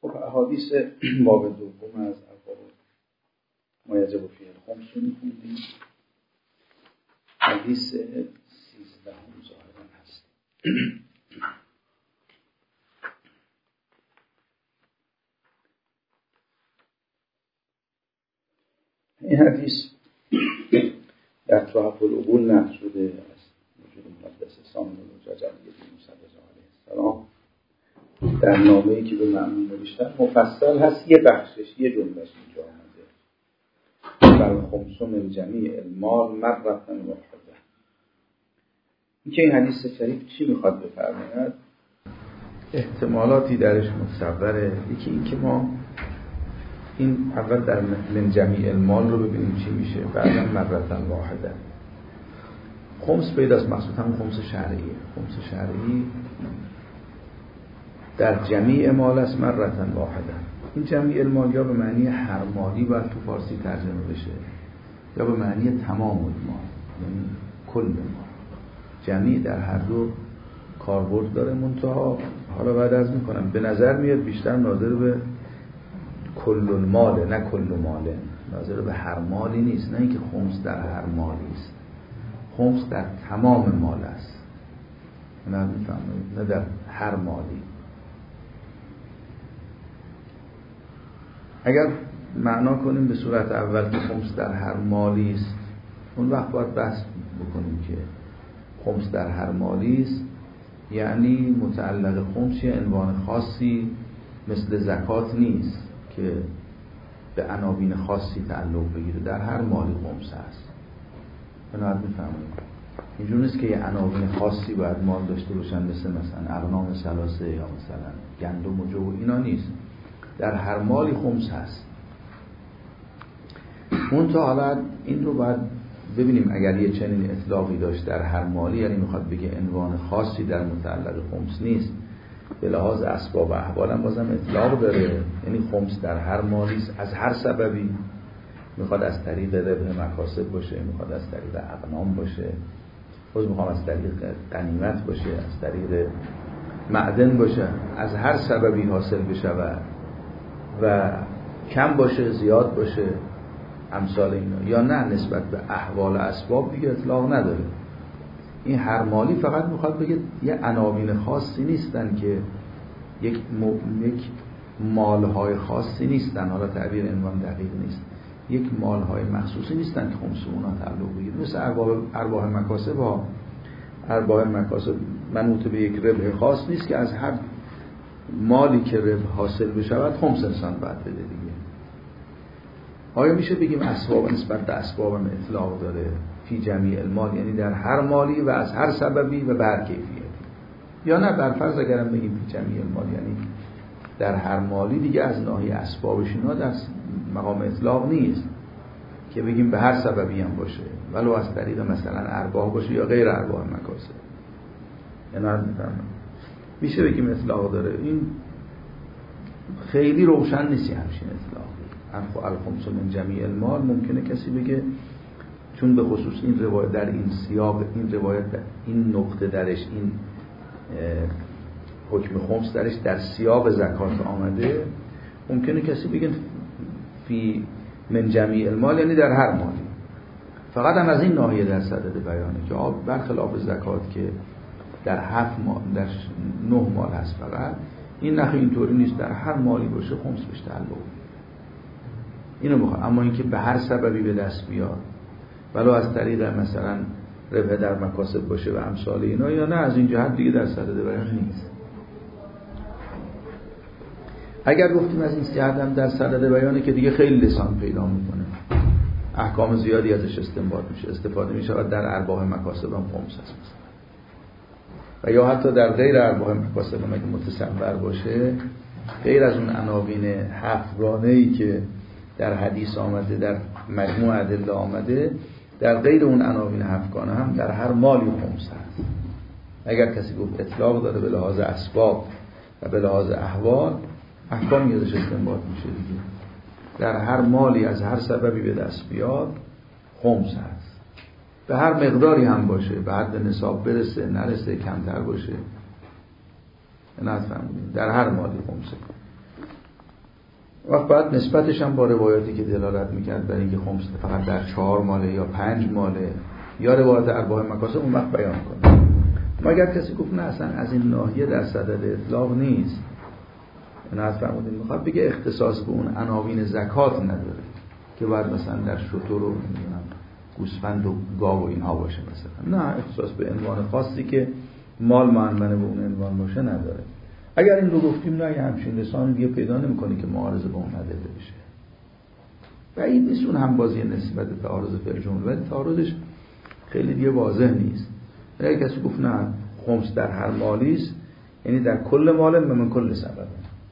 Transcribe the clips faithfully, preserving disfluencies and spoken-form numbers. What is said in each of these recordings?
خب احادیث باب دوم از ابواب ما یجب فیه الخمس رو می‌خوندیم. حدیث سیزدهم ظاهرا هست. این حدیث در تحف العقول نقل شده از وجود مقدس سامن الرجل موسی علیه السلام در نامه‌ای که به مأمون نوشتن مفصل هست. یه بخشش یه جملهش اینجا آمده بل خمس من جمیع المال مرة واحده. این که این حدیث شریف چی میخواد بفرماید؟ احتمالاتی درش متصوره. یکی این که ما این اول در من جمیع المال رو ببینیم چی میشه، بعدا مرة واحده. خمس پیداست، مقصود هم خمس شرعیه. خمس شرعی در جمیع مال است مرة واحده. این جمیع المال یا به معنی هر مالی باید تو فارسی ترجمه بشه یا به معنی تمام المال، یعنی کل مال. جمیع در هر دو کاربرد داره، منتها حالا بعد از میکنم به نظر میاد بیشتر ناظر به کل الماله نه کل ماله، ناظر به هر مالی نیست، نه اینکه خمس در هر مالی است، خمس در تمام مال است، نه میفهمید، نه در هر مالی. اگر معنا کنیم به صورت اول که خمس در هر مالی است، اون وقت باید بحث بکنیم که خمس در هر مالی است یعنی متعلق خمس یه عنوان خاصی مثل زکات نیست که به عناوین خاصی تعلق بگیره، در هر مالی خمس هست. بنابراین میفهمید اینجور نیست که یه عناوین خاصی باید مال داشته باشن مثل مثلا اغنام ثلاثه یا مثلا گندم و جو، اینا نیست، در هر مالی خمس هست. اون تا حالا این رو باید ببینیم اگر یه چنین اطلاقی داشت در هر مالی، یعنی میخواد بگه عنوان خاصی در متعلق خمس نیست، به لحاظ اسباب و احوال هم بازم اطلاق داره، یعنی خمس در هر مالی است از هر سببی، میخواد از طریق ربح مکاسب باشه، میخواد از طریق اغنام باشه، خود میخواد از طریق غنیمت باشه، از طریق معدن باشه، از هر سببی حاصل بشه و و کم باشه زیاد باشه امثال اینا، یا نه نسبت به احوال اسباب دیگه اطلاق نداره. این هر مالی فقط میخواد بگه یه عناوین خاصی نیستن که یک م... یک مالهای خاصی نیستن، حالا تعبیر عنوان دقیق نیست، یک مالهای مخصوصی نیستن که خمس اونا تعلق بگیره، مثل ارباح ارباح مکاسب ها. ارباح مکاسب منوط به یک ربح خاص نیست که از هر مالی که ربح حاصل بشود خمس انسان باید بده دیگه. آیا میشه بگیم اسباب نسبت به اسباب هم اطلاق داره فی جمیع المال، یعنی در هر مالی و از هر سببی و به هر کیفیتی، یا نه بر فرض اگرم بگیم فی جمیع المال یعنی در هر مالی دیگه از ناحیه اسبابش اینا در مقام اطلاق نیست که بگیم به هر سببی هم باشه، ولو از طریق مثلا ارباح باشه یا غیر ارباح مکاسب. یعنی میشه بگیم اطلاق داره. این خیلی روشن نیست همچین اطلاق. الخمس من جمیع المال ممکنه کسی بگه چون به خصوص این روایت در این سیاق، این روایت این نقطه درش، این حکم خمس درش در سیاق زکات آمده، ممکنه کسی بگه فی من جمیع المال یعنی در هر مالی. فقط هم از این ناحیه در صدد بیانه که برخلاف زکات که در هفت مال در نه مال هست، فقط این نخی اینطوری نیست، در هر مالی باشه خمس بهش تعلق اینو بخواد. اما اینکه به هر سببی به دست بیاد ولو از طریق مثلا ربح در مکاسب باشه و امثال اینا، یا نه از این جهت دیگه در صدد بیان نیست. اگر گفتیم از این جهت هم در صدد بیانه که دیگه خیلی لسان پیدا میکنه، احکام زیادی ازش استنباط میشه، استفاده میشه و در ارباح مکاسب هم خمس هست و یا حتی در غیر ارباح مکاسب هم اگه متصور باشه، غیر از اون عناوین هفتگانه‌ای که در حدیث آمده، در مجموع ادله آمده، در غیر اون عناوین هفتگانه هم در هر مالی خمس هست. اگر کسی گفت اطلاق داره به لحاظ اسباب و به لحاظ احوال، احکام یادش استنباط میشه دیگه. در هر مالی از هر سببی به دست بیاد خمس هست، به هر مقداری هم باشه، به حد نصاب برسه نرسه، کمتر باشه، نه فهمیدین، در هر مالی خمسه. وقت بعد نسبتش هم با روایاتی که دلالت میکرد بر اینکه خمس فقط در چهار ماله یا پنج ماله یا روایت ارباع مکاسب اون وقت بیان کنه. مگر کسی گفت نه اصلا از این ناحیه در صدد اطلاق نیست، نه از فرمودین میخواد بگه اختصاص به اون عناوین زکات نداره که باید مثلا در شتر رو نمیدونم گوسفند و گاو و اینها باشه مثلا، نه اختصاص به عنوان خاصی که مال معنون به اون عنوان باشه نداره. اگر این رو گفتیم نه همچین لسان دیگه پیدا نمی‌کنه که معارضه با اون نداره بشه. و این نیست اون هم بازی نسبت تعارض فعل جمله، ولی تعارضش خیلی دیگه واضح نیست. اگه کسی گفت نه خمس در هر مالی است، یعنی در کل مال من کل سبب،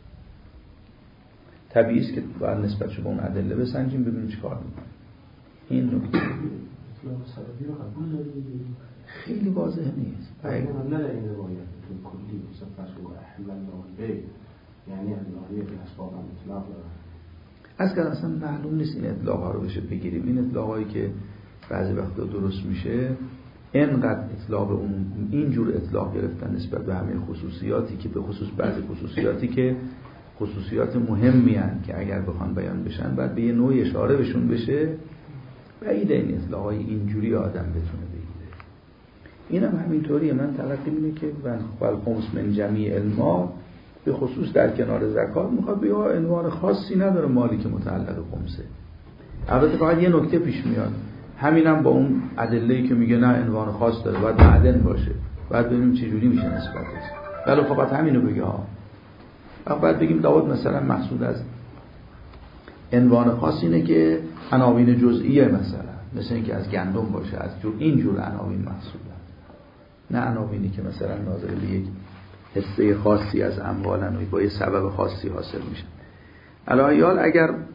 طبیعی است که باید نسبتش به اون ادله بسنجیم ببینیم چیکار می‌کنه. این نکته سببی رو قبول داریم خیلی واضح نیست. اگه من نه در این روایت تو کلی صفت و احمل ناهی یعنی از ناحیه اسباب مطلق از کن اصلا معلوم نیست این اطلاق ها رو بشه بگیریم. این اطلاق هایی که بعضی وقتا درست میشه اینقدر اطلاق اون اینجور اطلاق گرفتن نسبت به همه خصوصیاتی که به خصوص بعضی خصوصیاتی که خصوصیات مهمی هستند که اگر بخوان بیان بشن بعد به یه نوعی اشاره بهشون بشه، بعید این اطلاق های اینجوری آدم بتونه بگیره. این هم همینطوریه. من تلقی اینه که من خمس من جمیع المال به خصوص در کنار زکات میخواد بگه عنوان خاصی نداره مالی که متعلق خمسه. البته فقط یه نکته پیش میاد، همینم با اون ادله‌ای که میگه نه عنوان خاص داره باید معدن باشه، بعد ببینیم چه جوری میشه نسبتش. ولی فقط همینو بگه ها. بعد بگیم داود مثلا مقصود از عنوان خاص اینه که عناوین جزئیه، مثلا مثل اینکه از گندم باشه، از جور اینجور عناوین مقصوده، نه عناوینی که مثلا ناظر به یک حصه خاصی از اموالن و با یه سبب خاصی حاصل میشه. الایال اگر ممکن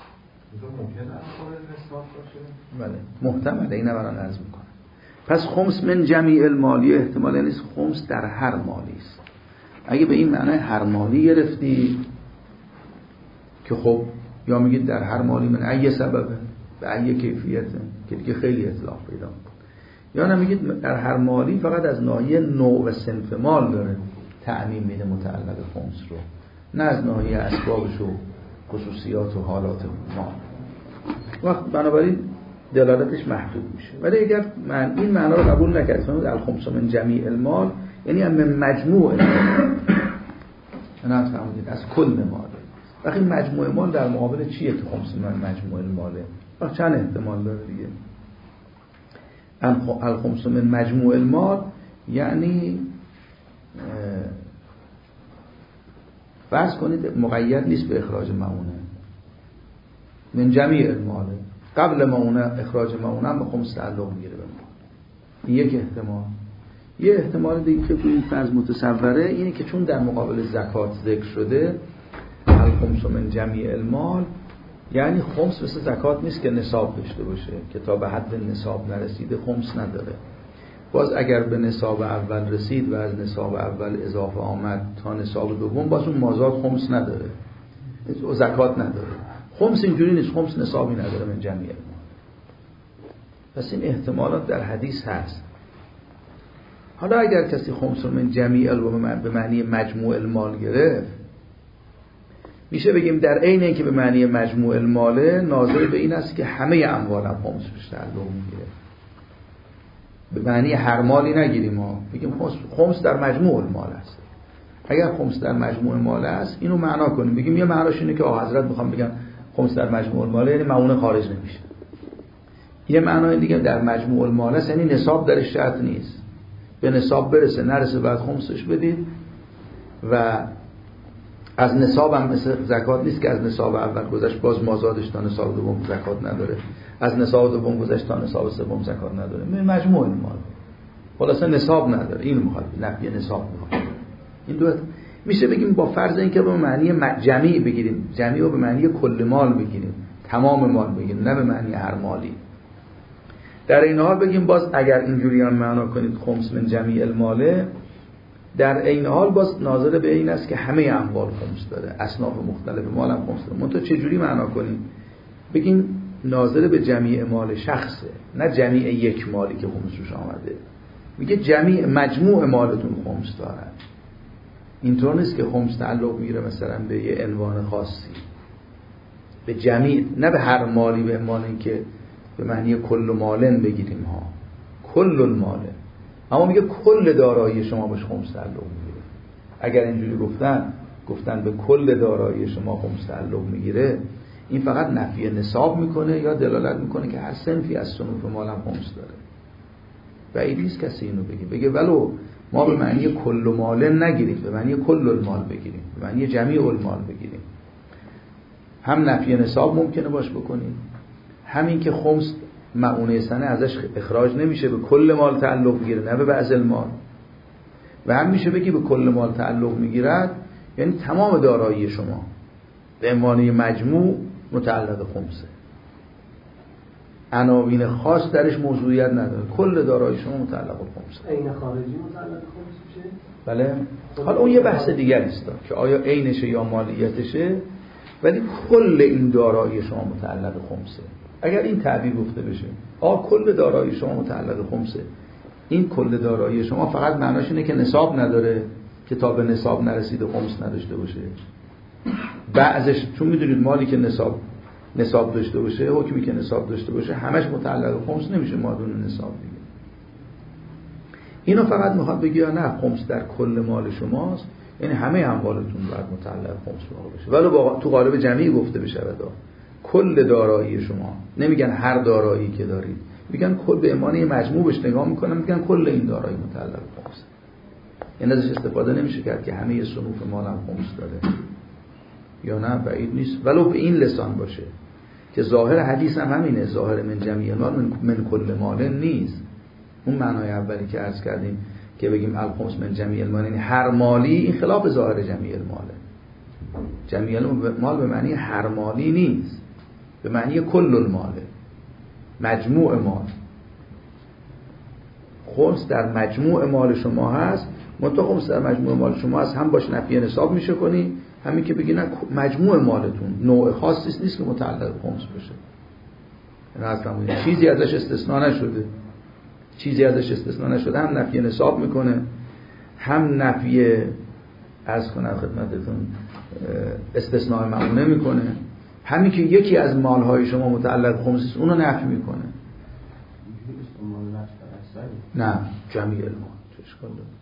است باشه، بله محتمله، اینه برام عرض میکنم. پس خمس من جمیع المالی احتمال نیست خمس در هر مالی است. اگه به این معنی هر مالی گرفتی که خب یا میگید در هر مالی من ای سببه به ای کیفیته که دیگه خیلی اطلاق پیدا میکنه، یا نمیگید در هر مالی فقط از ناحیه نوع و صنف مال داره تعمیم میده متعلق خمس رو، نه از ناحیه اسبابش و خصوصیات و حالات مال. وقت بنابراین دلالتش محدود میشه. ولی اگر من این معنا رو قبول نکرد فرمود الخمس من جمیع المال یعنی من مجموع المال، نه فرمودید از کل مال. وقتی مجموع مال در مقابل چیه که خمس من مجموع الماله؟ وقت چند احتمال داره دیگه. الخمس من مجموع المال یعنی فرض کنید مقید نیست به اخراج معونه، من جمیع الماله، قبل معونه اخراج معونه هم به خمس تعلق میگیره به مال. این یک احتمال. یه احتمال دیگه که توی این فرض متصوره اینه که چون در مقابل زکات ذکر شده الخمس من جمیع المال، یعنی خمس مثل زکات نیست که نصاب داشته باشه که تا به حد نصاب نرسیده خمس نداره. باز اگر به نصاب اول رسید و از نصاب اول اضافه آمد تا نصاب دوم باز اون مازاد خمس نداره و زکات نداره. خمس اینجوری نیست، خمس نصابی نداره من جمیع المال. پس این احتمالات در حدیث هست. حالا اگر کسی خمس رو من جمیع المال به معنی مجموع المال گرفت، میشه بگیم در عین اینکه به معنی مجموع الماله ناظر به این است که همه اموال هم خمس روش تعلق میگیره. به معنی هر مالی نگیریم ما بگیم خمس در مجموع المال است. اگر خمس در مجموع المال است اینو معنا کنیم، بگیم یه معناش اینه که آقا حضرت میخوام بگم خمس در مجموع المال یعنی معونه خارج نمیشه. یه معنای دیگه در مجموع المال است یعنی نصاب درش شرط نیست، به نصاب برسه نرسه بعد خمسش بدید. و از نصاب هم مثل زکات نیست که از نصاب اول گذشت باز مازادش تا نصاب دوم زکات نداره، از نصاب دوم گذشت تا نصاب سوم زکات نداره. مجموع المال خلاصه نصاب نداره. اینو میخواد نفی نصاب میخواد. این دو میشه بگیم با فرض اینکه به معنی جمعی بگیریم، جمعی رو به معنی کل مال بگیریم، تمام مال بگیریم، نه به معنی هر مالی. در این حال بگیم باز اگر اینجوری هم معنا کنید خمس من جمیع الماله، در این حال باز ناظر به این است که همه اموال خمس داره، اصناف مختلف مال هم خمس داره. منتها چه جوری معنا کنیم؟ بگیم ناظر به جمیع مال شخصه، نه جمیع یک مالی که خمس روش آمده. میگه جمیع مجموع مالتون خمس داره. اینطور نیست که خمس تعلق میگیره مثلا به یه عنوان خاصی. به جمیع، نه به هر مالی، به معنی که به معنی کل مالن بگیریم ها، کل الماله، اما میگه کل دارایی شما بهش خمس تعلق میگیره. اگر اینجوری گفتن گفتن به کل دارایی شما خمس تعلق میگیره، این فقط نفی نصاب میکنه یا دلالت میکنه که هر صنفی از صنوف مال هم خمس داره. بعید نیست کسی اینو بگه بگه ولو ما به معنی کل مال نگیریم، به معنی کل المال بگیریم، به معنی جمیع المال بگیریم. هم نفی نصاب ممکنه باش بکنیم، همین که خمس معونه سنه ازش اخراج نمیشه، به کل مال تعلق میگیره نه به بعض المال. و هم میشه بگی به کل مال تعلق میگیرد یعنی تمام دارایی شما به عنوان مجموع متعلق خمسه، عناوین خاص درش موضوعیت نداره، کل دارایی شما متعلق خمسه. عین خارجی متعلق خمس میشه؟ بله. حالا اون یه بحث دیگری است که آیا عینشه یا مالیتشه، ولی کل این دارایی شما متعلق خمسه. اگر این تعبیر گفته بشه آ کل دارایی شما متعلق خمسه، این کل دارایی شما فقط معناش اینه که نصاب نداره، که تا به نصاب نرسیده خمس نداشته باشه. بعضش چون میدونید مالی که نصاب نصاب داشته باشه، حکمی که نصاب داشته باشه، همش متعلق خمس نمیشه مادون نصاب دیگه. اینو فقط میخواد بگی یا نه خمس در کل مال شماست، یعنی همه اموالتون باید متعلق خمس واقع بشه. ولی با تو قالب جمعی گفته بشه ودا کل دارایی شما، نمیگن هر دارایی که دارید، میگن کل به معنی مجموع بهش نگاه میکنن، میگن کل این دارایی متعلق خمسه. این ازش استفاده نمیشه کرد که همه صنوف مال هم خمس داره یا نه، بعید نیست ولو به این لسان باشه که ظاهر حدیث هم همینه، ظاهر من جمیع مال من, من کل مال نیست. اون معنای اولی که عرض کردیم که بگیم الخمس من جمیع المال یعنی هر مالی، این خلاف ظاهر جمیع الماله. جمیع المال به معنی هر مالی نیست، به معنی کل الماله، مجموع مال. خمس در مجموع مال شما هست، منتها خمس در مجموع مال شما هست هم باش نفی نصاب میشه کنی، همین که بگی نه مجموع مالتون نوع خاصی نیست که متعلق خمس بشه، یعنی اصلا چیزی ازش استثناء نشده، چیزی ازش استثناء نشده، هم نفی نصاب میکنه، هم نفی از کنم خدمتتون استثناء معونه میکنه، همین که یکی از مالهای شما متعلق خمس است اونو نفی میکنه. نه جمیع المال چه اشکال داره؟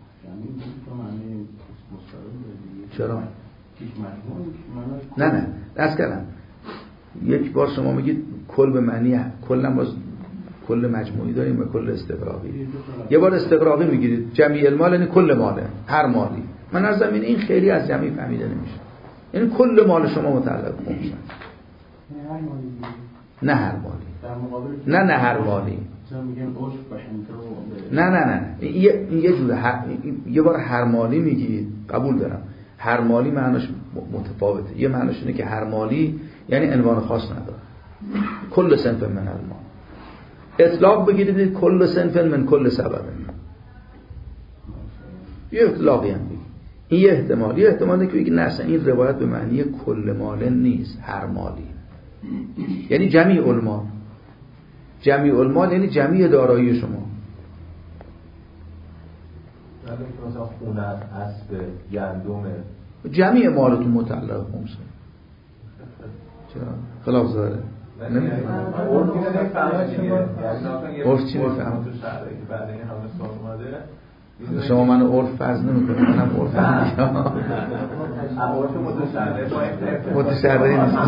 چرا؟ نه نه درست کردم. یک بار شما میگید کل به معنی کلا باز کل مجموعی داریم و کل استغراقی. یه بار استغراقی میگیرید جمیع المال یعنی کل ماله، هر مالی. من از زمین این خیلی از جمعی فهمیده نمیشه، یعنی کل مال شما متعلق خمسه، نه هر مالی، نه نه هر مالی، نه نه نه یه یه جوره هر... یه بار هر مالی میگی قبول دارم، هر مالی معناش متفاوته. یه معناش اینه که هر مالی یعنی عنوان خاص نداره، کل صنف من المال. اطلاق بگیرید کل صنف من کل سبب، یه اطلاقی هم بگید. این یه احتمال، یه احتمالی که بگید نه اصلا این روایت به معنی کل مال نیست، هر مالی یعنی جمیع المال. جمیع المال یعنی جمیع دارایی شما. مثلا خونه، اسب، گندم، جمیع مالتون متعلق خمسه. چرا؟ خلاف ظاهره. نمی‌فهمم. عرف عرف چی می‌فهمم؟ بعد این همه سال اومده. شما منو عرف فرض نمی‌کنید، منم عرف نمی‌کنم. عرف متشرع با این متشرع نیست.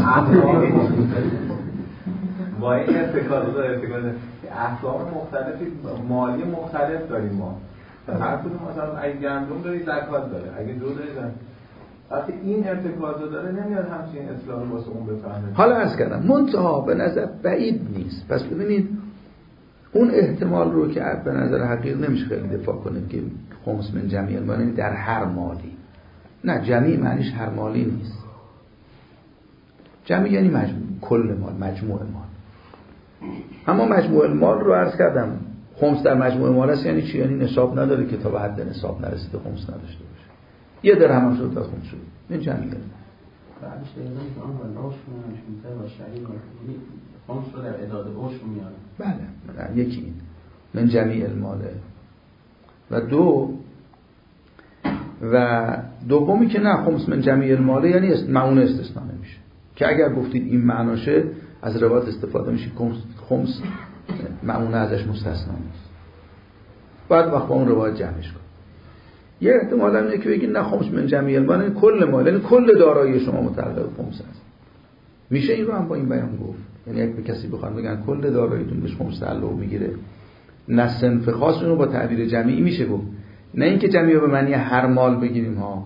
با این ارتکاز داره ارتکاز احکام مختلفی مالی مختلف داریم ما. هر کدوم مثلا اگه گندم داری زکات داره، اگه دو داری زکات. وقتی این ارتکاز داره نمیاد همچین اصلاح رو واسه اون بفهمه. حالا عرض کردم منتها به نظر بعید نیست. پس ببینید اون احتمال رو که به نظر حقیق نمیشه خیلی دفاع کنه که خمس من جمیع المال در هر مالی. نه جمیع معنیش هر مالی نیست. جمیع یعنی مجموع، کل مال، مجموع مال. اما مجموع مال رو عرض کردم خمس در مجموع مال است یعنی چی؟ یعنی نصاب نداره که تا به حد نصاب نرسیده خمس نداشته باشه. یه درهم هم شد تا خمس شد. این جمیع. بعدش دیگه که آن ولاش میشه با شریک خمس رو در اداده باش میاره. بله، یکی این من جمیع الماله. و دو و دومی که نه خمس من جمیع الماله یعنی معون استثناء نمیشه. که اگر گفتید این معناشه از روایت استفاده میشه خمس معمونه ازش مستثنا نیست، بعد وقت با اون روایت جمعش کن. یه احتمال هم اینه که بگید نه خمس من جمعی المال یعنی کل مال، یعنی کل دارایی شما متعلق به خمس است. میشه این رو هم با این بیان گفت، یعنی اگه به کسی بخوان بگن کل داراییتون بهش خمس تعلق میگیره، نه صنف خاص رو با تعبیر جمعی میشه گفت، نه اینکه جمعی رو به معنی هر مال بگیریم ها،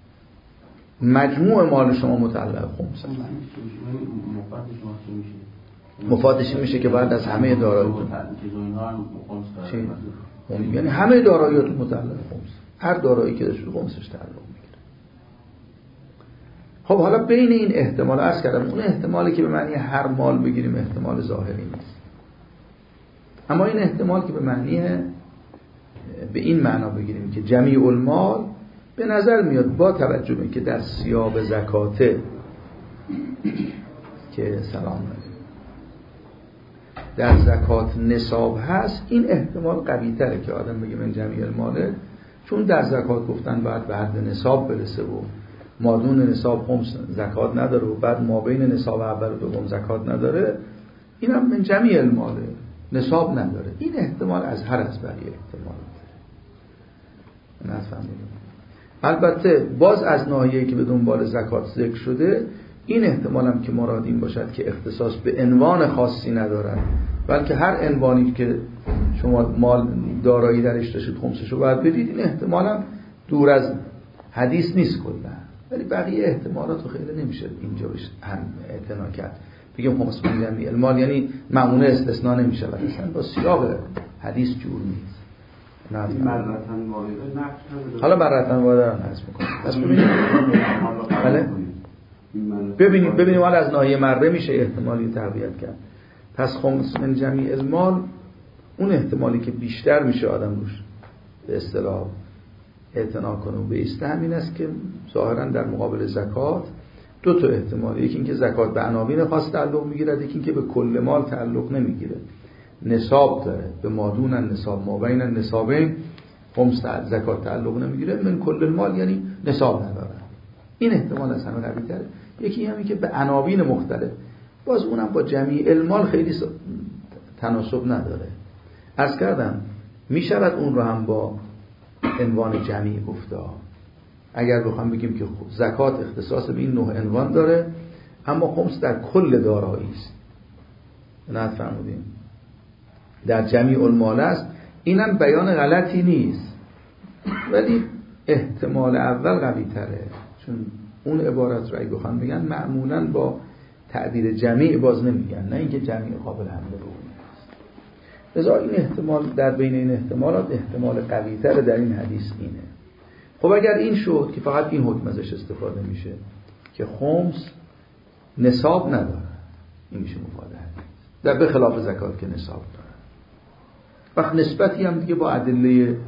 مجموع مال شما متعلق خمس است. مفادش این میشه که بعد از همه داراییتون یعنی همه داراییتون متعلق خمس، هر دارایی که داشت خمسش تعلق میگیره. خب حالا بین این احتمال عرض کردم اون احتمالی که به معنی هر مال بگیریم احتمال ظاهری نیست، اما این احتمال که به معنی به این معنا بگیریم که جمیع المال به نظر میاد با توجه به که در سیاق زکاته که سلام در زکات نصاب هست، این احتمال قوی تره که آدم بگه من جمیع الماله، چون در زکات گفتن بعد به حد نصاب برسه و مادون نصاب خمس زکات نداره و بعد ما بین نصاب اول و دوم زکات نداره، اینم من جمیع الماله نصاب نداره. این احتمال از هر از بقیه احتمال نفهمیدم. البته باز از ناحیه‌ای که به دنبال زکات ذکر شده، این احتمال هم که مراد این باشد که اختصاص به عنوان خاصی ندارد، بلکه هر عنوانی که شما مال دارایی درش داشتید خمسشو باید بدید، این احتمال هم دور از حدیث نیست کلا، ولی بقیه احتمالات رو خیلی نمیشه اینجا بهش هم اعتنا کرد. بگیم خمس من جمیع المال یعنی معمونه استثناء نمیشه، ولی اصلا با سیاق حدیث جور نیست. مرتن واحده نقش حالا مرتن واحده رو نصب میکنم. پس ببینید بله ببینید ببینید حالا از ناحیه مره میشه احتمالی تقویت کرد. پس خمس من جمیع المال اون احتمالی که بیشتر میشه آدم روش به اصطلاح اعتنا کنه و بیسته همین است که ظاهرا در مقابل زکات دو تا احتمال، یکی اینکه زکات به عناوین خاص تعلق میگیره، یکی اینکه به کل مال تعلق نمیگیره، نصاب داره، به مادون نصاب ما بین نصابین خمس زکات تعلق نمیگیره، من کل المال یعنی نصاب نداره. این احتمال از همه قوی تره. یکی همین که به عناوین مختلف، باز اونم با جمیع المال خیلی تناسب نداره. عرض کردم میشود اون رو هم با عنوان جمعی گفته، اگر بخوام بگیم که زکات اختصاص به این نوع عنوان داره اما خمس در کل دارایی است، نه فهمیدین در جمیع المال است، اینم بیان غلطی نیست، ولی احتمال اول قوی تره، چون اون عبارت رو اگه بخوام بگن معمولاً با تعبیر جمیع باز نمیگن، نه اینکه جمیع قابل حمله به اون است. لذا این احتمال در بین این احتمالات احتمال قوی تر در این حدیث اینه. خب اگر این شد که فقط این حکم ازش استفاده میشه که خمس نصاب نداره، این میشه مفاد حدیث، در به خلاف زکات که نصاب داره. وقت نسبتی هم دیگه با ادله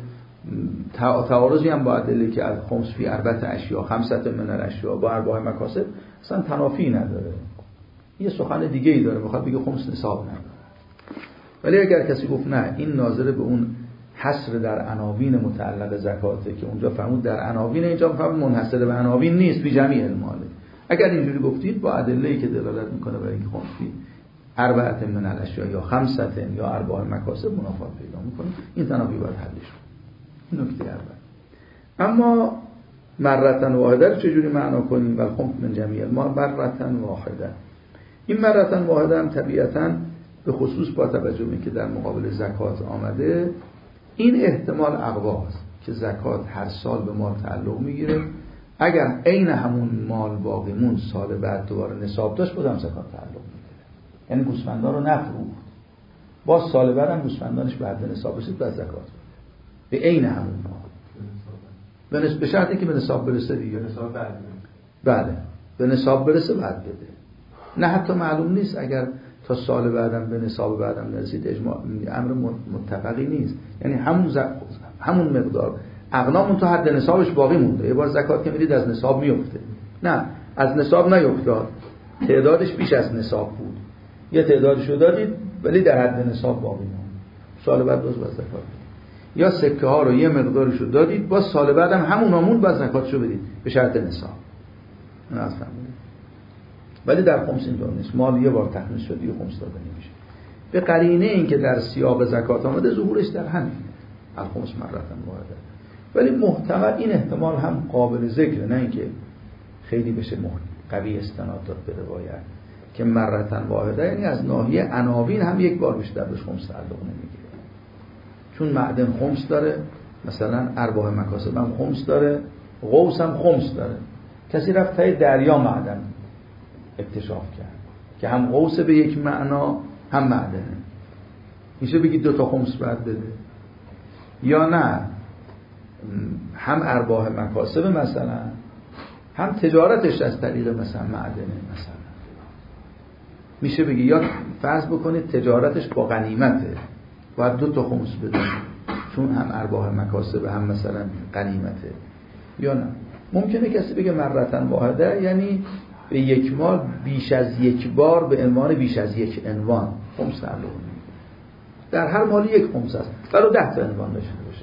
تعارضی هم با ادله که از خمس فی اربعه اشیا خمسة من الاشیا با ارباح مکاسب اصلا تنافی نداره، یه سخن دیگه ای داره، میخواد بگه خمس نصاب نداره. ولی اگر کسی گفت نه این ناظر به اون حصر در عناوین متعلق زکاته که اونجا فرمود در عناوین، اینجا فرمود منحصر به عناوین نیست، بی جمیع المال، اگر اینجوری گفتید با ادله‌ای که دلالت میکنه برای اینکه خمس فی اربعه من الاشیا یا خمسة یا ارباح مکاسب منافات پیدا میکنه، این تنافی باید حل شه. نکته اول. اما مرتن واحده رو چجوری معنا کنیم؟ و خمس من جمیع المال مرتن واحده. این مرتن واحده هم طبیعتاً به خصوص با توجه به اینکه در مقابل زکات آمده، این احتمال اقواست که زکات هر سال به مال تعلق میگیره، اگر عین همون مال باقی مون سال بعد دوباره نصاب داشت بازم زکات تعلق میگیره، یعنی گوسفندا رو نفروخت باز سال بعد هم گوسفندانش بعد نصاب رسید بعد زکات به عین همون مال، به شرطی که به نصاب برسه دیگه. نصاب بعد بله به نصاب برسه بعد بده، نه حتی معلوم نیست اگر تا سال بعدم به نصاب بعدم نرسید، اجماع امر متفقی نیست، یعنی همون ز... همون مقدار اغنامون تا حد نصابش باقی مونده. یه بار زکات که میدید از نصاب میفته، نه از نصاب نیفتاد، تعدادش بیش از نصاب بود، یه تعدادشو دادید ولی در حد نصاب باقی موند، سال بعد باز باز زکات. یا سکه ها رو یه مقدارشو دادید باز سال بعدم همون همون باز زکاتشو بدید به شرط نصاب. نه اصلا ولی در خمس اینطور نیست. مال یه بار تخمین شد یه خمس داده نمیشه. به قرینه این که در سیاق زکات آمده ظهورش در همین الخمس مرتن واحده. ولی محتمل این احتمال هم قابل ذکره، نه اینکه خیلی بشه قوی استناد داد به روایت که مرتن واحده، یعنی از ناحیه عناوین هم یک بار بیشتر به خمس تعلق نمیگیره. چون معدن خمس داره، مثلا ارباح مکاسب هم خمس داره، قوس هم خمس داره. کسی رفت تای دریا معدن اکتشاف کرد که هم قوس به یک معنا هم معدنه، میشه بگید دو تا خمس باید بده؟ یا نه هم ارباح مکاسب مثلا هم تجارتش از طریق مثلا معدنه، مثلا میشه بگی یا فرض بکنید تجارتش با غنیمته باید دو تا خمس بده چون هم ارباح مکاسب هم مثلا غنیمته. یا نه ممکنه کسی بگه مرتن واحده یعنی به یک مال بیش از یک بار به عنوان بیش از یک عنوان خمس تعلق میگیره. در هر مالی یک خمس هست، برای ده تا عنوان داشته باشه،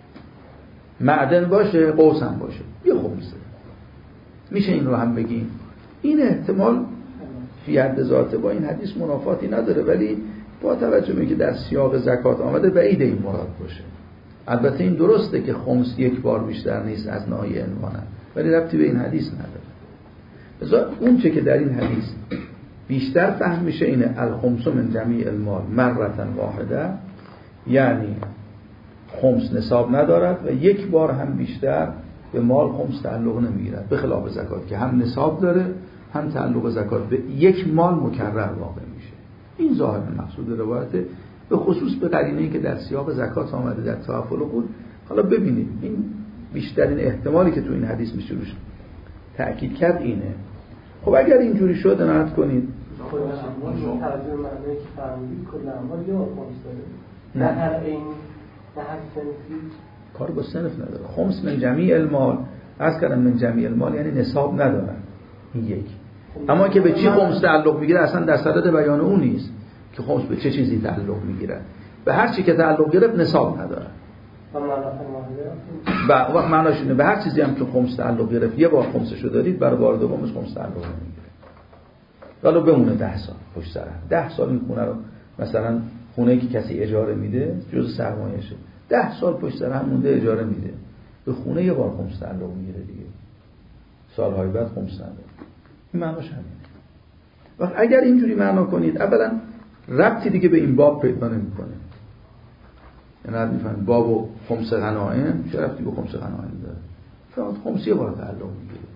معدن باشه، قوس هم باشه، یه خمسه. میشه این رو هم بگیم. این احتمال فی حد ذاته با این حدیث منافاتی نداره، ولی با توجه به اینکه در سیاق زکات آمده بعید این مراد باشه. البته این درسته که خمس یک بار بیشتر نیست از ناحیه عنوانه، ولی ربطی به این حدیث نداره. بذار اون چه که در این حدیث بیشتر فهم میشه اینه الخمس من جمیع المال مرتن واحده، یعنی خمس نصاب ندارد و یک بار هم بیشتر به مال خمس تعلق نمیگیرد، به خلاف زکات که هم نصاب داره هم تعلق زکات به یک مال مکرر واقع میشه. این ظاهر مقصود روایته، به خصوص به قرینه‌ای که در سیاق زکات آمده در توفل قول. حالا ببینید این بیشترین احتمالی که تو این حدیث میشه روش تأکید کرد اینه. خب اگر اینجوری شد نهایت کنید خود شما ترجمه معنی که فرمودید کل اموال یا خمس داره، نه هر این نه هر سنفی کار با صنف نداره. خمس من جمیع المال، از کردم من جمیع المال یعنی نصاب ندارن، این یک. اما که به چی خمس تعلق میگیره اصلا در صدد بیان اون نیست که خمس به چه چیزی تعلق میگیره. به هر چی که تعلق گرفت نصاب نداره. و معناش اینه به هر چیزی هم که خمس تعلق گرفت یه بار خمسشو دارید برای بار دومش خمس تعلق نمیگیره. حالا بمونه ده سال پشت سر هم. ده سال این خونه رو مثلا خونه‌ای که کسی اجاره میده جزء سرمایه‌شه. ده سال پشت سر هم مونده اجاره میده. به خونه یه بار خمس تعلق میگیره دیگه. سالهای بعد خمس نداره. این معناش همینه. وقت اگر اینجوری معنا کنید اولا ربطی دیگه به این باب پیدا نمی‌کنه. یعنی میفهمید باب و خمس غنایم چه ربطی به خمس غنایم داره؟ فقط خمس یه بار تعلق میگیره.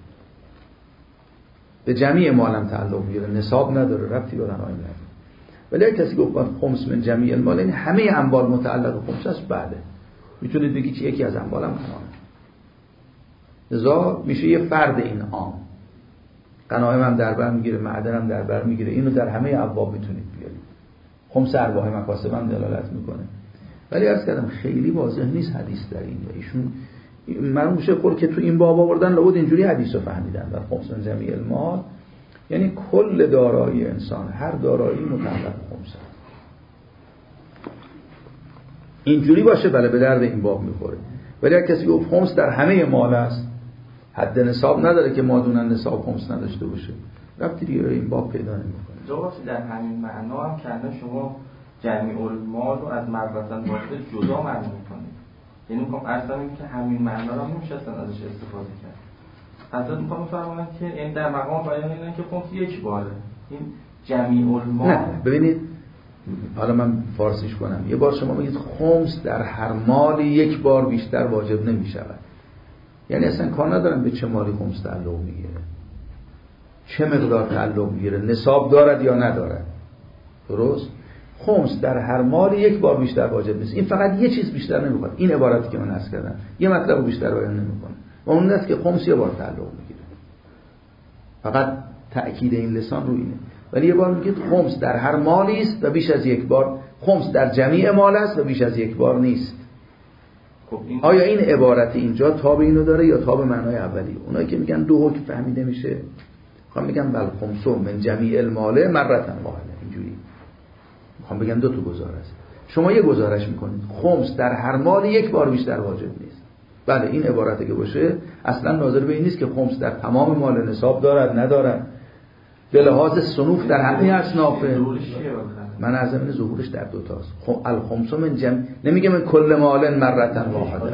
به جمیع مالم تعلق میگیره، نصاب نداره، ربطی به غنایم نداره. ولی اگه کسی گفت خمس من جمیع المال یعنی همه اموال متعلق به خمس است، بله میتونید بگید که یکی از اموالم غنایم. لذا میشه یه فرد این عام. غنایم هم در بر میگیره، معدن هم در بر میگیره. اینو در همه ابواب میتونید بیارید. خمس ارباح مکاسب هم دلالت میکنه. ولی عرض کردم خیلی واضح نیست حدیث در این. ایشون معلوم میشه خود که تو این باب آوردن لابد اینجوری حدیث رو فهمیدن در خمس من جمیع المال یعنی کل دارایی انسان، هر دارایی متعلق به خمس. اینجوری باشه بله به درد این باب میخوره. ولی اگه کسی گفت خمس در همه مال است، حد نصاب نداره که مادونن نصاب خمس نداشته باشه، ربطی دیگه این باب پیدا نمیکنه. جوابش در همین معنا هم کنه شما جمیع المال رو از مرتن واحده جدا معنی میکنید. یعنی میخوام اصلا این که همین معنا رو نمیشه اصلا ازش استفاده کرد. حضرت میخوام بفرمایند که این در مقام بیان اینه که خمس یک باره. این جمیع المال نه ببینید حالا من فارسیش کنم. یه بار شما میگید خمس در هر مالی یک بار بیشتر واجب نمیشود. یعنی اصلا کار ندارم به چه مالی خمس تعلق میگیره، چه مقدار تعلق میگیره، نصاب دارد یا ندارد. درست؟ خمس در هر مالی یک بار بیشتر واجب نیست. این فقط یه چیز بیشتر نمیخواد. این عبارتی که من عرض کردم یه مطلب رو بیشتر بیان نمیکنه و اون است که خمس یه بار تعلق میگیره. فقط تأکید این لسان رو اینه. ولی یه بار میگید خمس در هر مالی است و بیش از یک بار، خمس در جمیع مال است و بیش از یک بار نیست. آیا این عبارت اینجا تاب اینو داره یا تاب معنای اولی؟ اونایی که میگن دو حکم فهمیده میشه میخوام بگم بل خمس من جمیع المال مرتن واحده، اینجوری میخوام بگم دو تا گزاره است. شما یه گزارش میکنید خمس در هر مال یک بار بیشتر واجب نیست. بله این عبارتی که باشه اصلا ناظر به این نیست که خمس در تمام مال نصاب دارد ندارد. به لحاظ صنوف در همه اصنافه. من از این ظهورش در دو تاست. خب الخمس من جمع نمیگه من کل مال مرتن واحده.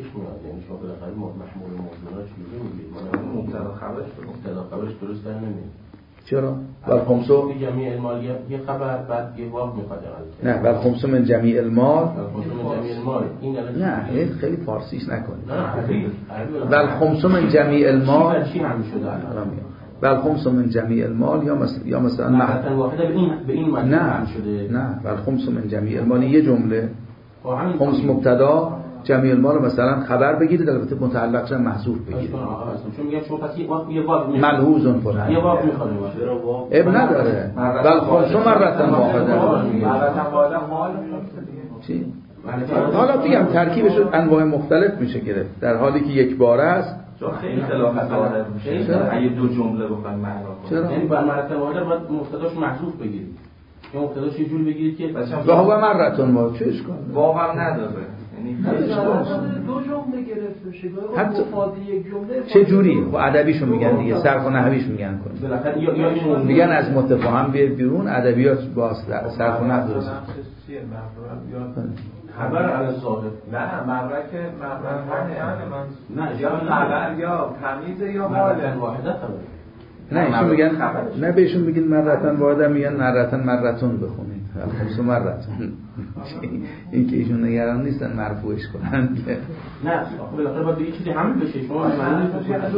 درست نمیشه. چرا؟ والخمس من جمیع المال یه خبر بعد یه واو میخواد. نه والخمس من جمیع المال. والخمس من جمیع المال. این نه این خیلی فارسیش نکنید. نه عربی. والخمس من جمیع المال. چی هم شده الان؟ والخمس من جمیع المال یا مثلا یا مثلا مرتن واحده به این به این معنی نه شده. نه والخمس من جمیع المال یه جمله. خمس مبتدا جمیع المال مثلا خبر بگیرید البته متعلق شن محذوف بگیرید. چون میگم شما پس یه واو ملحوظ فلان یه واو میخواد. اب نداره. والخمس مرتن واحده. مرتن واحده مال چی؟ حالا بگم ترکیبش انواع مختلف میشه گرفت در حالی که یک باره است. چون خیلی خلاف ظاهر میشه اگه دو جمله بخوایم معنا کنیم. یعنی بر مرتن واحده باید مبتداش محذوف بگیرید. یا مبتداش یه جوری بگیرید که و هو مرتن واحد چه اشکال داره؟ واو هم نداره. یعنی دو جمله گرفته شه. حتی مفاد یک جمله چه جوری؟ خب ادبیشو میگن دیگه، صرف و نحویش میگن کنید. بالاخره یا یا میگن از متفاهم بیاد بیرون، ادبیات باز صرف و نحو درست. چیه مفهوم خبر علی ظاهر. نه مبرک مبرک نه یا خبر یا تمیز یا حال واحده خبر. نه ایشون میگن نه بهشون میگن مرتن واحده، میگن مرتن مرتون بخونید. خمس مرتون. این که ایشون نگران نیستن مرفوعش کنن. نه بالاخره باید یه چیزی همین بشه. شما معنی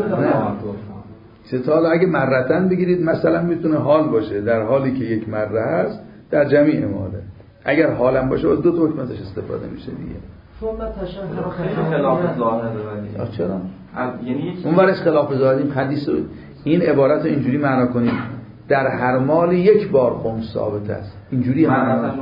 چه حالا اگه مرتن بگیرید مثلا میتونه حال باشه در حالی که یک مره هست در جمیع ماله. اگر حالم باشه دو تا حکم ازش استفاده میشه دیگه. ثم تشهر خیلی خلاف ظاهر داره. چرا؟ یعنی اون ورش خلاف ظاهریم حدیث این عبارت رو اینجوری معنا کنید در هر مال یک بار خمس ثابت است. اینجوری هم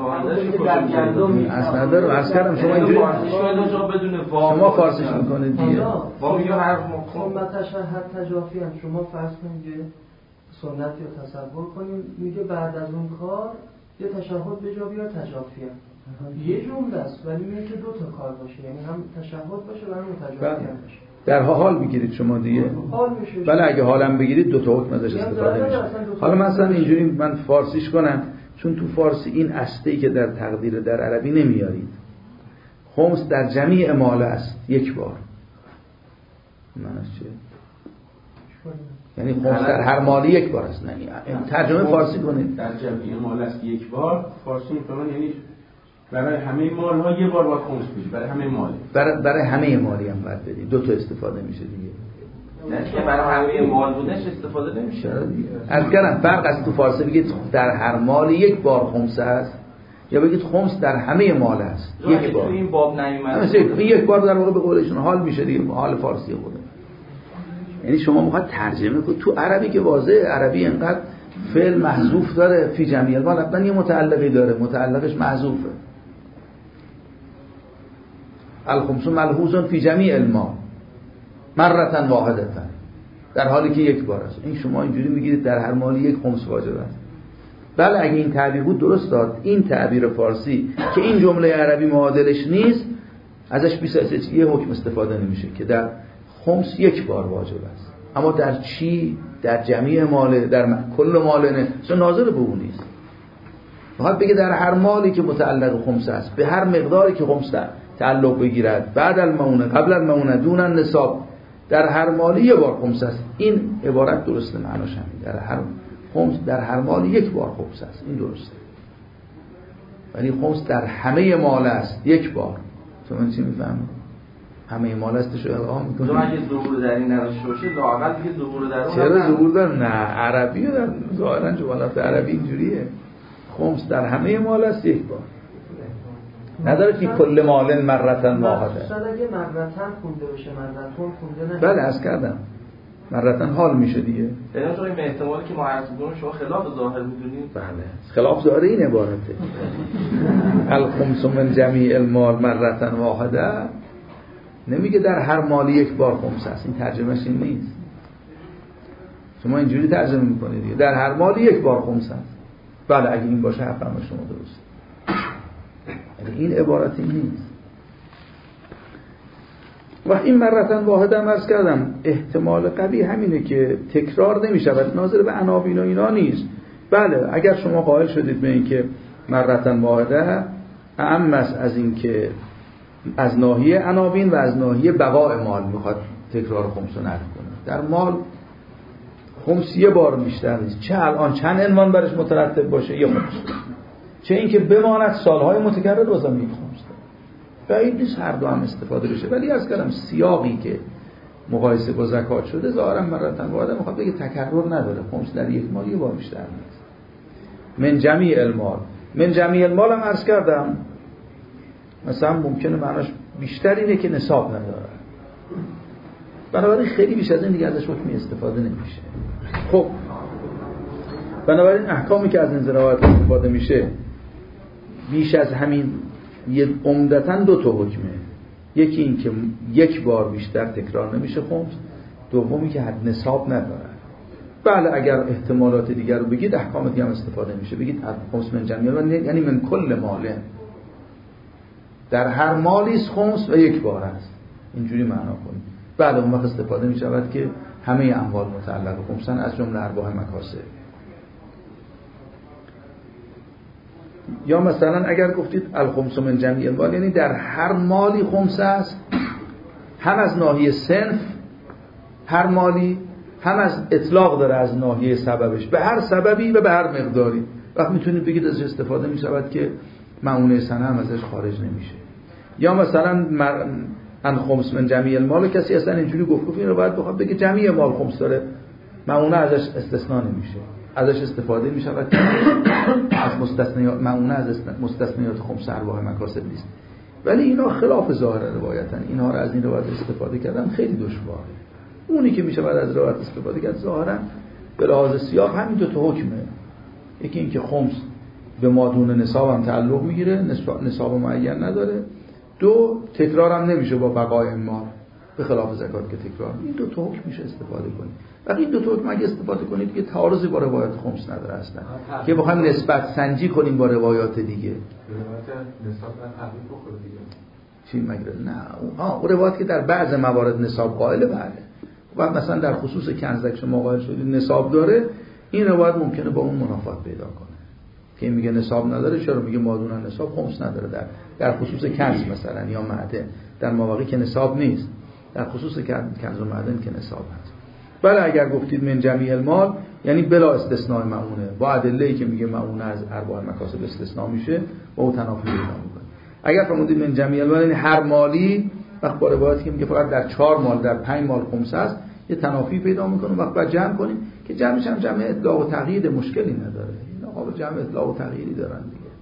اصلا دارم عرض کردم شما اینجوری شما فارسیش میکنید دیگه. واو یا حرف ثم تشهر تجافی هم شما فرض کنید سنت رو تصور کنیم میگه بعد از اون کار یه تشهد به جا بیار تجافی هم یه جمله است ولی میگه که دو تا کار باشه، یعنی هم تشهد باشه و هم تجافی هم باشه. در حال میگیرید شما دیگه. حال میشه. بله اگه حالم بگیرید دو تا حکم ازش استفاده میشه. حالا مثلا اینجوری من فارسیش کنم چون تو فارسی این اصلی که در تقدیر در عربی نمیارید. خمس در جمیع مال است یک بار. معنیش چیه؟ یعنی خمس در هر مالی یک بار است. نه ترجمه فارسی کنید. در جمیع مال است یک بار. فارسی میفهمن یعنی برای همه مال ها یه بار باید خمس بشه. برای همه مال. برای برای همه مالی هم باید بدید. دو تا استفاده میشه دیگه. نه که برای همه مال بودنش استفاده نمیشه. از کردم فرق از تو فارسی بگید در هر مال یک بار خمس است یا بگید خمس در همه مال است یک بار. این باب نیومد. مثلا یک بار در واقع به قولشون حال میشه دیگه، حال فارسی بوده. یعنی شما میخواد ترجمه کنید تو عربی که واضحه، عربی انقدر فعل محذوف داره فی جمیع المال، حتما یه متعلقی داره، متعلقش محذوفه. الخمس ملحوظ فی جمیع المال مرتن واحدتن، در حالی که یک بار است. این شما اینجوری میگیرید در هر مالی یک خمس واجب است. بله اگه این تعبیر بود درست داد. این تعبیر فارسی که این جمله عربی معادلش نیست ازش بیست یه حکم استفاده نمیشه که در خمس یک بار واجب است. اما در چی؟ در جمیع مال، در کل مال نه، چون ناظر به اون نیست. میخواد بگه در هر مالی که متعلق خمس است به هر مقداری که خمس تعلق بگیرد بعد المونه قبل المونه دون النصاب در هر مالی یک بار خمس است. این عبارت درسته، معناش همین. در هر خمس در هر مالی یک بار خمس است. این درسته. ولی خمس در همه مال است یک بار. تو من چی میفهمم؟ همه مال است شو الهام میکنه. تو اگه ظهور در این نداشته باشه لااقل دیگه ظهور در اون. چرا ظهور در نه عربی در ظاهرا جملات عربی اینجوریه. خمس در همه مال است یک بار. نداره که کل مال مرتن واحده. مثلا اگه مرتن خونده بشه مرتون خونده نه. بله از کردم. مرتن حال میشه دیگه. یعنی تو این احتمالی که ما عرض می‌کنیم شما خلاف ظاهر می‌دونید. بله. خلاف ظاهر این عبارته. الخمس من جمیع المال مرتن واحده نمیگه در هر مالی یک بار خمس است. این ترجمهش این نیست. شما اینجوری ترجمه می‌کنید دیگه. در هر مالی یک بار خمس است. بله اگه این باشه حرف شما درست. این عبارتی نیست. و این مرتن واحده هم عرض کردم احتمال قوی همینه که تکرار نمی شود، ناظر به عناوین و اینا نیست. بله اگر شما قائل شدید به این که مرتن واحده اعم است از این که از ناحیه عناوین و از ناحیه بقاء مال میخواد تکرار خمس رو نقل کنه. در مال خمس یه بار بیشتر نیست، چه الان چند عنوان برش مترتب باشه یه خمس، چه اینکه بماند سالهای متکرر بازم یک خمس. بعید نیست هر دو هم استفاده بشه، ولی از کلام سیاقی که مقایسه با زکات شده ظاهرا مرتن واحده میخواد بگه تکرر نداره، خمس در یک مال یه بار بیشتر نیست. من جمیع المال، من جمیع المال هم عرض کردم مثلا ممکنه معناش بیشتر اینه که نصاب نداره، بنابراین خیلی بیش از این دیگه ازش حکمی استفاده نمیشه. خب بنابراین احکامی که از این روایت استفاده میشه بیش از همین یه عمدتاً دو تا حکمه، یکی این که یک بار بیشتر تکرار نمیشه خمس، دومی که حد نصاب نداره. بله اگر احتمالات دیگر رو بگید احکام دیگه هم استفاده میشه، بگید خمس من جمیع، یعنی من کل ماله، در هر مالی خمس و یک بار است، اینجوری معنا کنید. بله اون وقت استفاده می شود که همه اموال متعلق به خمسن از جمله ارباح مکاسب. یا مثلا اگر گفتید الخمس من جمیع المال، یعنی در هر مالی خمس است، هم از ناحیه صنف هر مالی، هم از اطلاق داره از ناحیه سببش، به هر سببی و به هر مقداری. وقت میتونید بگید ازش استفاده می شود که معونه سنه هم ازش خارج نمیشه. یا مثلا مر... ان خمس من جمیع المال، کسی اصلا اینجوری گفت گفت این رو باید بخواد بگه جمیع مال خمس داره، معونه ازش استثناء نمیشه، ازش استفاده می شود از مستثنیات، معونه از مستثنیات خمس ارباح مکاسب نیست. ولی اینا خلاف ظاهر روایتن، اینها رو از این روایت استفاده کردن خیلی دشواره. اونی که میشه بعد از روایت استفاده کرد ظاهرا به لحاظ سیاق همین دو تا حکمه، یکی این که خمس به مادون نصاب هم تعلق میگیره، نصاب معین نداره، دو تکرار هم نمیشه با بقای مال به خلاف زکات که تکرار. این دو تا حکم میشه استفاده کنید. ولی این دو تا حکم اگه استفاده کنید که تعارضی با روایت خمس نداره اصلا، که بخوایم نسبت سنجی کنیم با روایات دیگه. روایت نصاب و تحقیق بخوره دیگه. چی مگه نه آه اون روایت که در بعض موارد نصاب قائله، بله. و مثلا در خصوص کنز شما قائل شدید نصاب داره، این روایت ممکنه با اون منافات پیدا کنه که میگه نصاب نداره، چرا میگه مادون نصاب خمس نداره در در خصوص کنز مثلا یا معدن، در مواقعی که نصاب نیست، در خصوص کنز و معدن که نصاب هست. بله اگر گفتید من جمیع المال یعنی بلا استثناء معونه، با ادله‌ای که میگه معونه از ارباح مکاسب استثناء میشه با او تنافی پیدا میکنه. اگر فرمودید من جمیع المال یعنی هر مالی، وقت با روایتی که میگه فقط در چهار مال در پنج مال خمس است، یه تنافی پیدا میکنه. وقت بعد جمع کنیم که جمعش هم جمع اطلاق و تقیید مشکلی نداره، اینا قابل جمع اطلاق و تقییدی دارن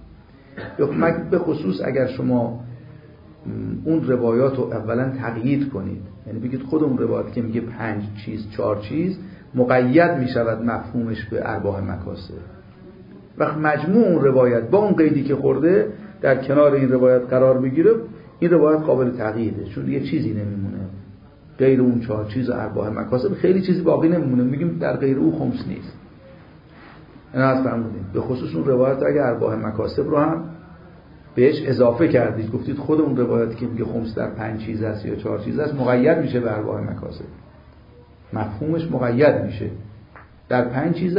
دیگه. یا به خصوص اگر شما اون روایات رو اولا تقیید کنید، یعنی بگید خود اون روایت که میگه پنج چیز چهار چیز مقید میشود مفهومش به ارباح مکاسب، وقت مجموع اون روایت با اون قیدی که خورده در کنار این روایت قرار بگیره، این روایت قابل تغییره، چون دیگه چیزی نمیمونه غیر اون چهار چیز ارباح مکاسب، خیلی چیزی باقی نمیمونه، میگیم در غیر او خمس نیست. اینا از فرمودیم به خصوص اون روایت اگه ارباح مکاسب رو هم بهش اضافه کردید، گفتید خود اون روایتی که میگه خمس در پنج چیز است یا چهار چیز است مقید میشه به ارباح مکاسب، مفهومش مقید میشه در پنج چیز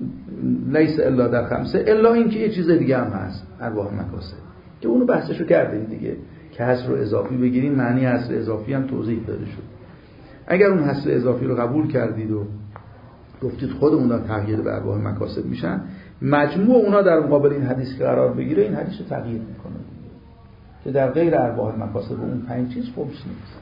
لیس الا در خمسه، الا این که یه چیز دیگه هم هست ارباح مکاسب که اونو بحثشو کردیم دیگه، که حصر رو اضافی بگیریم معنی حصر اضافی هم توضیح داده شد. اگر اون حصر اضافی رو قبول کردید و گفتید خود اونا تغییر به ارباح مکاسب میشن، مجموع اونا در مقابل این حدیث که قرار بگیره این حدیث رو تغییر میکنه که در غیر ارباح مکاسب اون پنج چیز خمس نیست.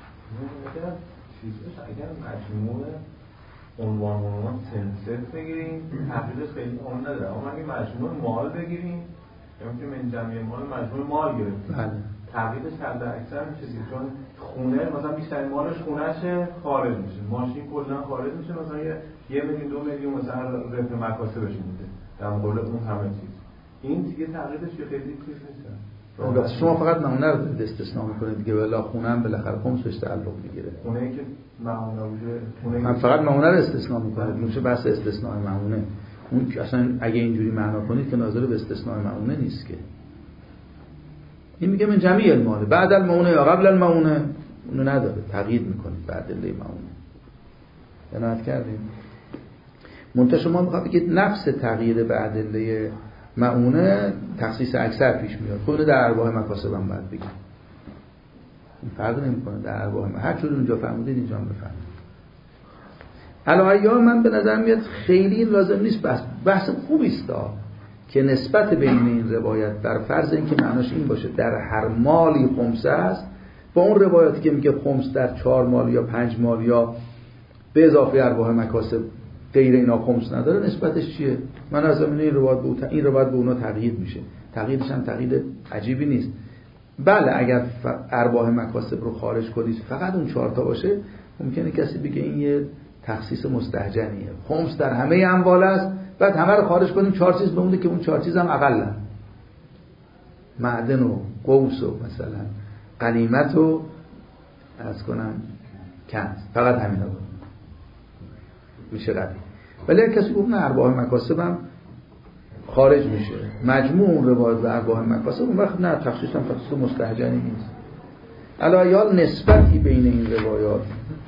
چیزش اگر مجموع عنوان عنوان سنسف بگیریم تغییرش خیلی اون نداره، اما اگه مجموع مال بگیریم یعنی که من جمعی مال مجموع مال گرفتیم، بله تغییرش حد اکثر میشه، چون خونه مثلا بیشتر مالش خونهشه خارج میشه، ماشین کلا خارج میشه، مثلا یه یه میلیون دو میلیون مثلا رفع مکاسبش میده در مقابل اون همه چیز، این دیگه تغییرش خیلی چیز نیست. شما فقط معونه رو استثناء میکنید دیگه، ولی خونه هم بالاخره خمس بهش تعلق میگیره. خونه‌ای که معونه بوده، من فقط معونه رو استثناء میکنم، میشه بحث استثناء معونه. اون اصلا اگه اینجوری معنا کنید که ناظر به استثناء معونه نیست که. این میگه من جمیع المال بعد المعونه یا قبل المعونه، اونو نداره، تغییر میکنید به ادله معونه. بنات کردیم منتها شما میخواد بگید نفس تغییر به ادله معونه تخصیص اکثر پیش میاد. خود در ارباح مکاسب هم باید بگید این فرق نمیکنه در ارباح هر چون اونجا فهمیدید اینجا هم بفهمید. الایام من به نظر میاد خیلی لازم نیست، بحث بحث خوبی است که نسبت بین این روایت در فرض اینکه معناش این باشه در هر مالی خمسه است با اون روایاتی که میگه خمس در چهار مال یا پنج مال یا به اضافه ارباح مکاسب غیر اینا خمس نداره، نسبتش چیه؟ من از زمینه این روایت به این روایت به اونا تغییر میشه. تغییرش هم تغییر عجیبی نیست. بله اگر ارباح مکاسب رو خارج کنید فقط اون چهار تا باشه ممکنه کسی بگه این یه تخصیص مستهجنیه، خمس در همه اموال است، بعد همه رو خارج کنیم چهار چیز بمونه که اون چهار چیز هم اقلن، معدن و قوس و مثلا غنیمت و از کنم کنز، فقط همینا بود میشه قدیم. ولی اگه کسی گفت نه ارباح مکاسب هم خارج میشه، مجموع اون روایت و ارباح مکاسب، اون وقت نه تخصیص هم تخصیص مستهجنی نیست. الایال نسبتی بین این روایات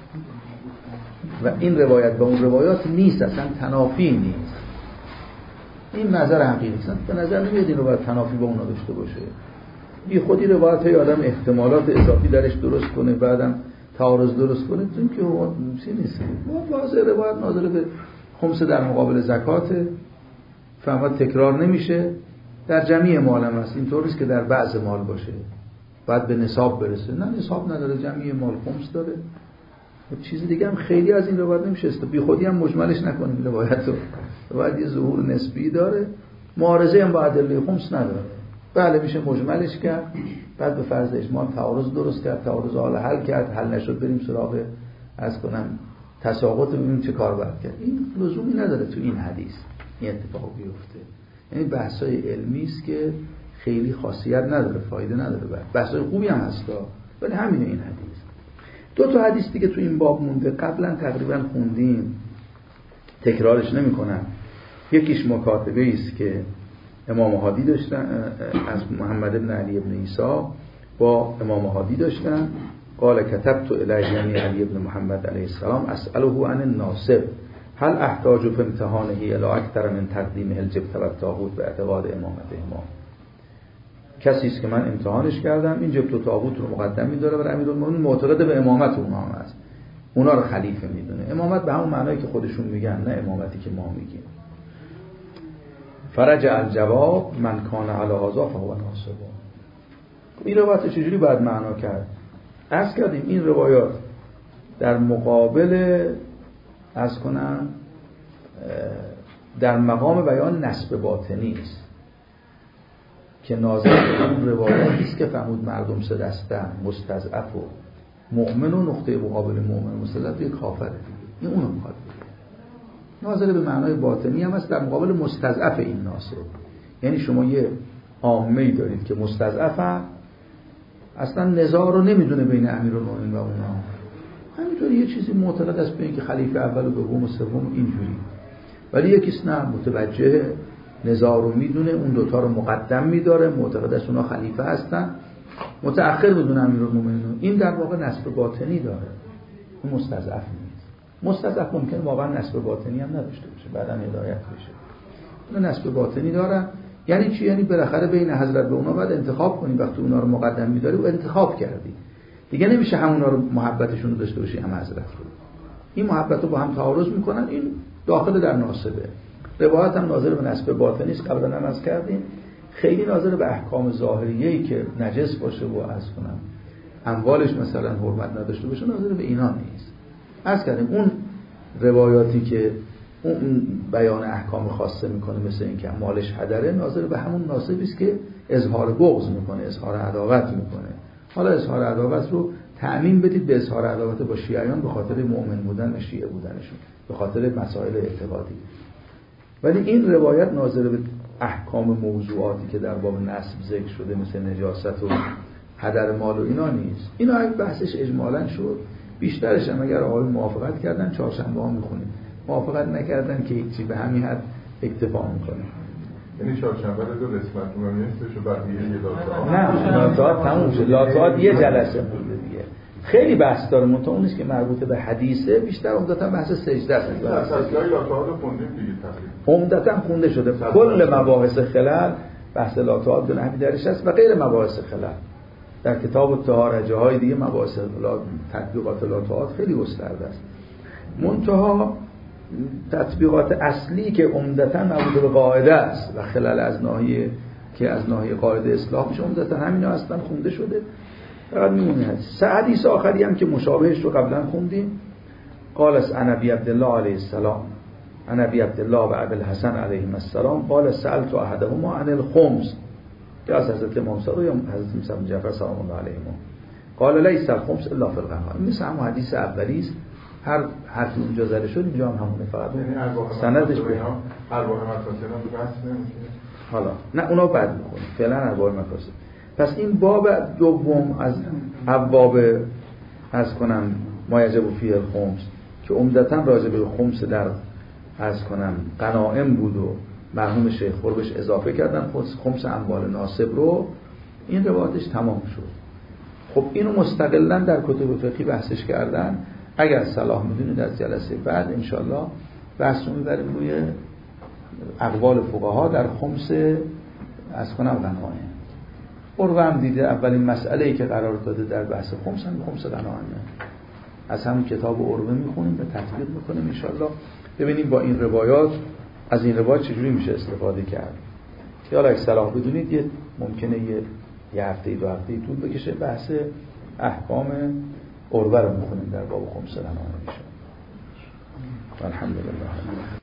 و این روایت با اون روایات نیست، اصلا تنافی نیست. این نظر حقیقی است. به نظر نمیاد این روایت تنافی با اونا داشته باشه. بی خودی روایت های آدم احتمالات اضافی درش درست کنه بعدم تعارض درست کنه، چون که اون چیزی نیست. واضح روایت ناظر به خمس در مقابل زکات، فهمت تکرار نمیشه، در جمعی مال هم هست. اینطور نیست که در بعض مال باشه بعد به نصاب برسه، نه نصاب نداره، جمعی مال خمس داره. چیز دیگه هم خیلی از این روایت نمیشه است، بی خودی هم مجملش نکنیم روایت رو. روایت یه ظهور نسبی داره، معارضه هم با ادله خمس نداره. بله میشه مجملش کرد، بعد به فرض اجمال تعارض درست کرد، تعارض حال حل کرد، حل نشد بریم سراغ از کنم تساقط، ببینیم چه کار باید کرد. این لزومی نداره تو این حدیث این اتفاق بیفته. یعنی بحثای علمی است که خیلی خاصیت نداره، فایده نداره، بحثای خوبی هم هستا، ولی همین این حدیث. دو تا حدیث دیگه تو این باب مونده، قبلا تقریبا خوندیم، تکرارش نمی‌کنم. یکیش مکاتبه است که امام هادی داشتن از محمد بن علی بن عیسی با امام هادی داشتن. قال كتبت الیه یعنی علی بن محمد علیه السلام اساله عن الناصب هل احتاج في امتحانه الى اکثر من تقدیمه الجبت و الطاغوت به اعتقاد امامت امام. کسی است که من امتحانش کردم، این جبت و طاغوت رو مقدم می‌داره و امیرالمومنین معتقد به امامت اونها هم است، اونا رو خلیفه میدونه. امامت به همون معنایی که خودشون میگن، نه امامتی که ما میگیم. فرجع الجواب من کان علی هذا فهو ناصب. این روایت چجوری باید معنا کرد؟ عرض کردیم این روایات در مقابل از کنم در مقام بیان نسب باطنی است که ناظر به اون روایتی است که فرمود مردم سه دستن، مستضعف و مؤمن و نقطه مقابل مؤمن مستضعف یک کافره. این اونو میخواد ناظر به معنای باطنی هم است در مقابل مستضعف این ناصر. یعنی شما یه عامه‌ای دارید که مستضعف اصلا نزاع رو نمیدونه بین امیرالمومنین و اونا، همینطوری یه چیزی معتقد است به اینکه خلیفه اول و دوم و سوم اینجوری، ولی یکیش نه متوجه نزاع رو میدونه، اون دوتا رو مقدم میداره، معتقد است اونا خلیفه هستن، متأخر میدونه امیرالمومنین. این در واقع نسب باطنی داره، این مستضعف نیست. مستضعف ممکن واقعا نسب باطنی هم نداشته باشه، بعداً هدایت بشه. اون نسب باطنی داره. یعنی چی؟ یعنی بالاخره بین حضرت به اونا باید انتخاب کنی. وقتی اونا رو مقدم می‌داری و انتخاب کردی دیگه نمیشه همونا رو محبتشون رو داشته باشی هم حضرت رو. این محبت رو با هم تعارض میکنن، این داخل در ناسبه. روایت هم ناظر به نسب باطنی است، قبلا هم از کردیم. خیلی ناظر به احکام ظاهریه‌ای که نجس باشه و از کنم اموالش مثلا حرمت نداشته باشه، ناظر به اینا نیست. از کردیم اون روایاتی که اون بیان احکام خاصه میکنه، مثل این که مالش هدره، ناظر به همون ناسبی است که اظهار بغض میکنه، اظهار عداوت میکنه. حالا اظهار عداوت رو تعمیم بدید به اظهار عداوت با شیعیان به خاطر مؤمن بودن و شیعه بودنشون، به خاطر مسائل اعتقادی. ولی این روایت ناظر به احکام موضوعاتی که در باب نسب ذکر شده، مثل نجاست و هدر مال و اینا نیست. اینا اگه بحثش اجمالاً شد، بیشترش هم اگر آقایون موافقت کردن چهارشنبه ها میخونیم، موافقت نکردن که هیچی، به همین حد اکتفا میکنه. یعنی چهارشنبه رو دو قسمت رو می‌نویسه شو بقیه یه لاتات. نه لاتات تموم شد، لاتات یه جلسه بوده دیگه. خیلی بحث داره، منتها اون نیست که مربوط به حدیثه، بیشتر عمدتا بحث سجده است. اساسیای لاتعاد رو خوندیم دیگه تقریبا. عمدتا خونده شده. کل مباحث خلل بحث لاتعاد به نحوی درش است و غیر مباحث خلل. در کتاب الطهاره جاهای دیگه مباحث تطبیقات لاتعاد خیلی گسترده است. منتها تطبیقات اصلی که عمدتا مربوط به قاعده است و خلل از ناحیه که از ناحیه قاعده اصلاح میشه عمدتا همینا هستن خونده شده. فقط میمونه حدیث. حدیث آخری هم که مشابهش رو قبلا خوندیم. قال از ابی عبدالله علیه السلام عن ابی عبدالله و ابی الحسن علیهم السلام قال سألت احدهما عن الخمس، که از حضرت امام صادق یا حضرت موسی جعفر سلام الله علیهم. قال لیس الخمس الا فی الغنائم. مثل همون حدیث اولی است، هر حرفی اونجا زده شد اینجا هم همونه، فقط سندش به ارباح مفاسد هم بحث نمیشه. حالا نه اونا بعد میخونیم، فعلا ارباح مفاسد. پس این باب دوم از ابواب از کنم ما یجب فیه الخمس که عمدتاً راجع به خمس در از کنم غنائم بود و مرحوم شیخ قربش اضافه کردن خمس اموال ناسب رو، این روایتش تمام شد. خب اینو مستقلاً در کتب فقهی بحثش کردن. اگر صلاح میدونید از جلسه بعد انشالله بحث رو میبریم روی اقوال فقها در خمس از کنم غنائم. عروه هم دیده اولین مسئله‌ای که قرار داده در بحث خمس هم خمس غنائمه. از همون کتاب عروه میخونیم و تطبیق میکنیم انشالله، ببینیم با این روایات از این روایات چجوری میشه استفاده کرد. که حالا اگه صلاح بدونید یه ممکنه یه یه هفته دو هفته طول بکشه بحث احکام عروه رو میخونیم در باب خمس غنائم میشه. الحمدلله.